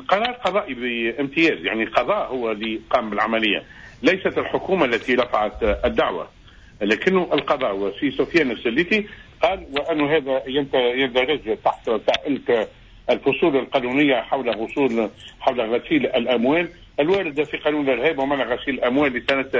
قرار قضائي بامتياز، يعني قضاء هو اللي قام بالعملية، ليست الحكومة التي رفعت الدعوة، لكنه القضاء. وفي سفيان السليتي قال وأنه هذا يندرج تحت دائرة الفصول القانونية حول غسيل الأموال الواردة في قانون الإرهاب ومنع غسيل الأموال لسنة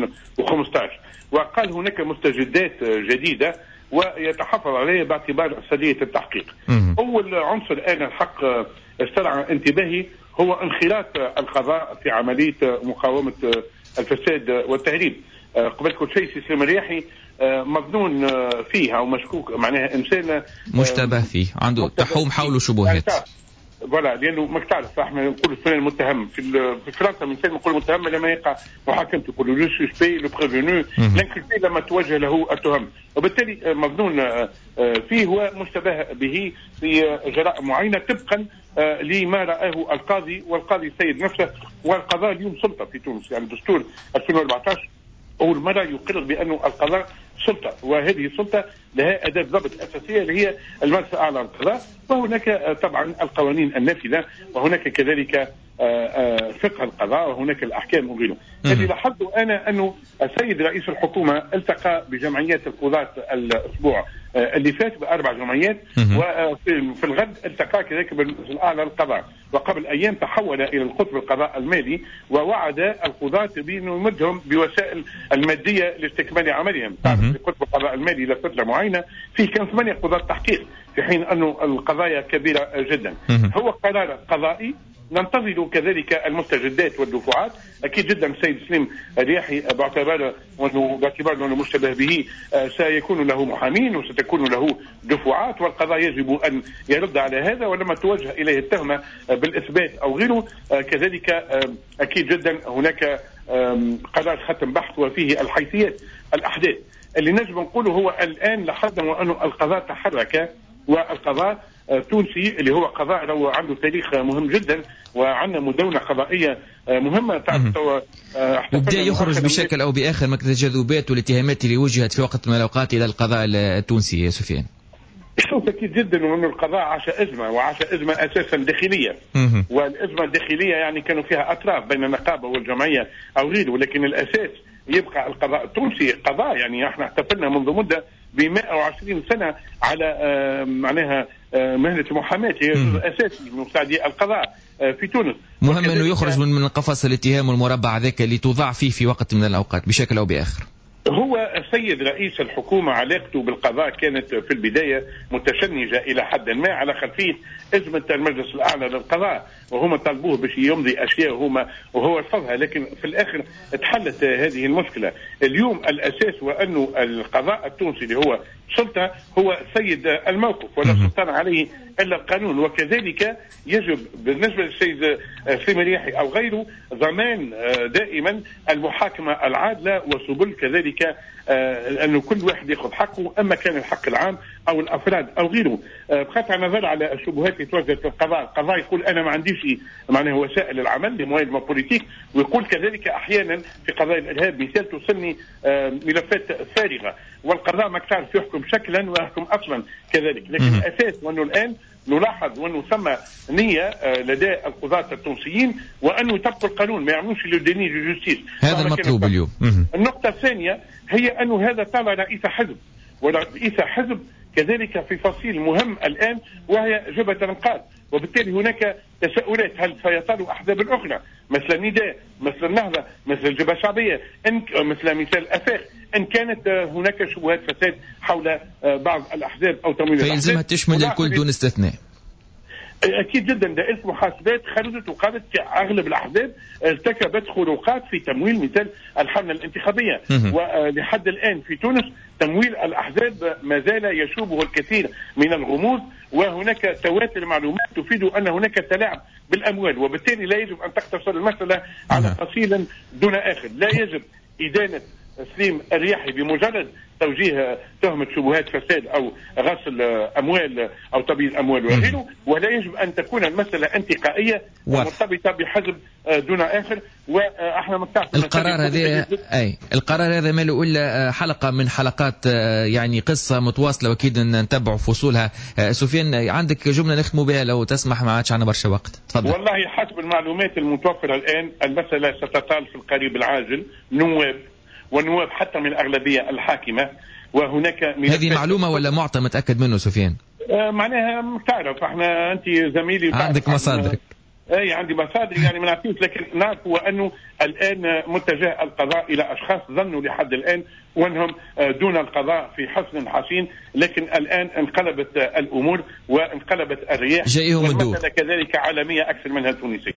2015. وقال هناك مستجدات جديدة ويتحفظ عليها باعتبار أساسية التحقيق. أول عنصر الآن الحق استرعى انتباهي هو انخراط القضاء في عملية مقاومة الفساد والتهريب. قبل كل شيء سليم الرياحي مظنون فيه أو مشكوك، معناها إنسان مشتبه فيه، عنده تحوم حوله شبهات. فوالا، لانه ما تعرف احنا نقول فلان المتهم في فرنسا من سنة نقول متهم لما يقع محاكمته، يقولوا لو سوسبي لو بريفونو لانكلبي لما توجه له التهم، وبالتالي مظنون فيه هو مشتبه به في جرائم معينه طبقا لما رآه القاضي، والقاضي السيد نفسه. والقضاء اليوم سلطه في تونس، يعني دستور 2014 أول مرة يقرر بأنه القضاء سلطة، وهذه السلطة لها أداة ضبط أساسية اللي هي المجلس الأعلى للقضاء، وهناك طبعا القوانين النافذة، وهناك كذلك فقه القضاء، وهناك الأحكام وغيره. الذي لاحظت أنا أنه السيد رئيس الحكومة التقى بجمعيات القضاة الأسبوع اللي فات ب4 جمعيات، وفي الغد التقى كذلك بالمجلس الأعلى للقضاء، وقبل أيام تحول إلى القطب القضاء المالي ووعد القضاة بأنه يمدهم بوسائل المادية لاستكمال عملهم. قطب القضاء المالي لفترة معينة فيه كان 8 قضاة تحقيق، في حين أنه القضايا كبيرة جدا. هو قرار قضائي، ننتظر كذلك المستجدات والدفعات. اكيد جدا السيد سليم الرياحي باعتبار انه مشتبه به سيكون له محامين وستكون له دفعات، والقضاء يجب ان يرد على هذا، ولما توجه اليه التهمه بالاثبات او غيره كذلك اكيد جدا هناك قرار ختم بحث وفيه الحيثيات الاحداث اللي نجم نقوله. هو الان لاحظنا انه القضاء تحرك، والقضاء تونسي اللي هو قضاء لو عنده تاريخ مهم جدا، وعندنا مدونة قضائية مهمة وبدأ يخرج بشكل أو بآخر من التجاذبات والاتهامات اللي وجهت في وقت من الأوقات إلى القضاء التونسي. يا سفيان، شوف أكيد جدا أن القضاء عاش أزمة، وعاش أزمة أساسا داخلية، والأزمة الداخلية يعني كانوا فيها أطراف بين النقابة والجمعية أو غيره، ولكن الأساس يبقى القضاء التونسي قضاء. يعني احنا احتفلنا منذ مدة ب120 سنة على معناها مهنة المحاماة، هي جزء أساسي من مساعدي القضاء في تونس. مهم أنه يخرج من قفص الاتهام والمربع ذاك اللي توضع فيه في وقت من الأوقات بشكل أو بآخر. هو السيد رئيس الحكومة علاقته بالقضاء كانت في البداية متشنجة إلى حد ما على خلفية أزمة المجلس الأعلى للقضاء، وهم طلبوه باش يمضي أشياء وهو رفضها، لكن في الآخر اتحلت هذه المشكلة. اليوم الأساس وأنه القضاء التونسي اللي هو سلطة هو سيد الموقف، ولا سلطان عليه إلا القانون، وكذلك يجب بالنسبة للسيد سليم الرياحي أو غيره ضمان دائما المحاكمة العادلة وسبل كذلك أنه كل واحد يأخذ حقه، أما كان الحق العام أو الأفراد أو غيره. بقطع النظر على الشبهات اللي توجهت في القضاء يقول أنا ما عنديش معناه وسائل العمل لمواجهة بوليتيك، ويقول كذلك أحيانا في قضايا الإرهاب مثال توصلني ملفات فارغة، والقضاء ما تعرف يحكم شكلا ويحكم أصلا كذلك. لكن الأساس وأنه الآن نلاحظ وأنه ثم نية لدى القضاة التونسيين وأنه يطبقوا القانون، ما يعملوش للديني جوستيس. هذا المطلوب اليوم. النقطة الثانية هي أنه هذا طلع رئيس حزب، ورئيس حزب كذلك في فصيل مهم الآن وهي جبهة الإنقاذ، وبالتالي هناك تساؤلات هل سيطالوا أحزاب أخرى مثل النداء مثل النهضة مثل الجبهة الشعبية مثل مثال أفاق، إن كانت هناك شبهات فساد حول بعض الأحزاب أو تمويل الأحزاب فيلزمها تشمل الكل دون استثناء. أكيد جدا دائرة محاسبات خرجت وقالت أغلب الأحزاب ارتكبت خروقات في تمويل مثل الحملة الانتخابية، ولحد الآن في تونس تمويل الأحزاب ما زال يشوبه الكثير من الغموض، وهناك تواتر معلومات تفيد أن هناك تلاعب بالأموال، وبالتالي لا يجب أن تقتصر المسألة على فصيل دون آخر. لا يجب إدانة سليم الرياحي بمجرد توجيه تهمة شبهات فساد أو غسل أموال أو تبييض أموال وغيره، ولا يجب أن تكون المسألة انتقائية مرتبطة بحزب دون آخر. وإحنا القرار هذا ما له إلا حلقة من حلقات يعني قصة متواصلة وأكيد نتبع فصولها. سفيان عندك جملة نختم بها لو تسمح، ما عادش عنا برشا وقت، تفضل. والله حسب المعلومات المتوفرة الآن المسألة ستطال في القريب العاجل والنواب حتى من الأغلبية الحاكمة، وهناك هذه معلومة ولا معطى متأكد منه سفيان؟ معناها تعرف احنا انت زميلي عندك مصادرك. اي عندي مصادر يعني ما نعطيش، لكن نعرف هو انه الان متجه القضاء الى اشخاص ظنوا لحد الان وانهم دون القضاء في حسن حسين، لكن الان انقلبت الامور وانقلبت الرياح، والمسألة كذلك عالمية اكثر منها تونسية.